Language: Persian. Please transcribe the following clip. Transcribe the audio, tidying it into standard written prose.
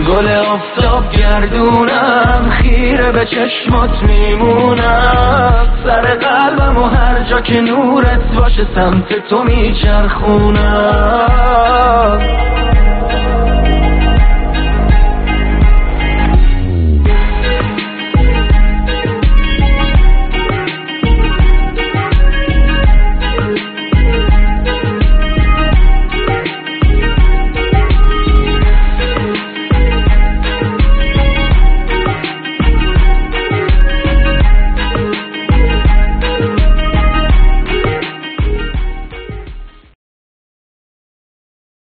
گل آفتاب گردونم، خیره به چشمات میمونم، سر قلبم و هر جا که نورت باشه سمت تو میچرخونم.